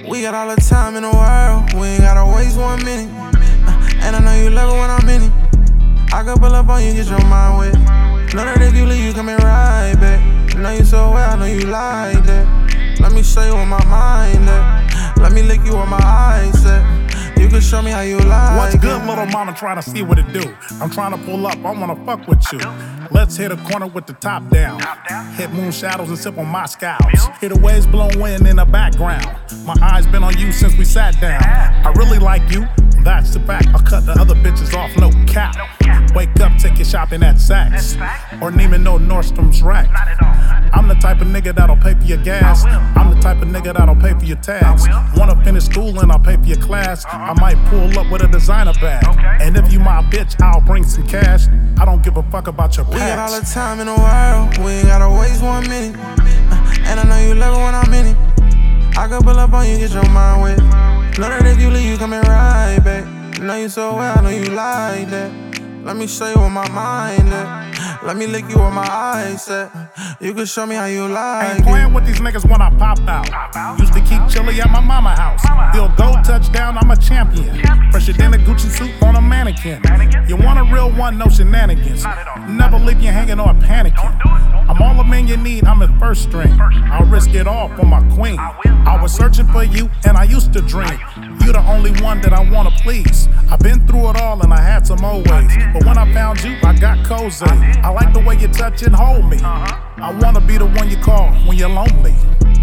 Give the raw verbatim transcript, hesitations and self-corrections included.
We got all the time in the world, we ain't gotta waste one minute. uh, And I know you love it when I'm in it. I can pull up on you, get your mind wet. Know that if you leave, you coming right back. Know you so well, I know you like that. Let me show you what my mind at. Let me lick you where my eyes at. You can show me how you like. What's good, little mama, trying to see what it do? I'm trying to pull up, I wanna fuck with you. Let's hit a corner with the top down. Hit moon shadows and sip on my scouts. Hear the waves blowing in the background. My eyes been on you since we sat down. I really like you, that's the fact. I'll cut the other bitches off, no cap. Wake up, take your shopping at Saks. Or Neiman, no Nordstrom's rack. I'm the type of nigga that'll pay for your gas. I'm the type of nigga that'll pay for your tags. Wanna finish school and I'll pay for your class. I might pull up with a designer bag. And if you my bitch, I'll bring some cash. I don't give a fuck about your past. We got all the time in the world, we ain't gotta waste one minute. uh, And I know you love it when I'm in it. I can pull up on you, get your mind wet. Know that if you leave, you coming right back. Know you so well, I know you like that. Let me show you what my mind at. Let me lick you where my eyes at. You can show me how you like. Ain't playing with these niggas when I pop out. Used to keep chilly at my mama house. Field goal touchdown, I'm a champion. Fresher than a Gucci suit on a mannequin. You want a real one, no shenanigans. Never leave you hanging or panicking. I'm all the man you need, I'm in first string. I'll risk it all for my queen. I was searching for you and I used to dream. You the only one that I wanna please. I've been through it all and I had some old ways. But when I found you, I got cozy. I like the way you touch and hold me. I wanna be the one you call when you're lonely.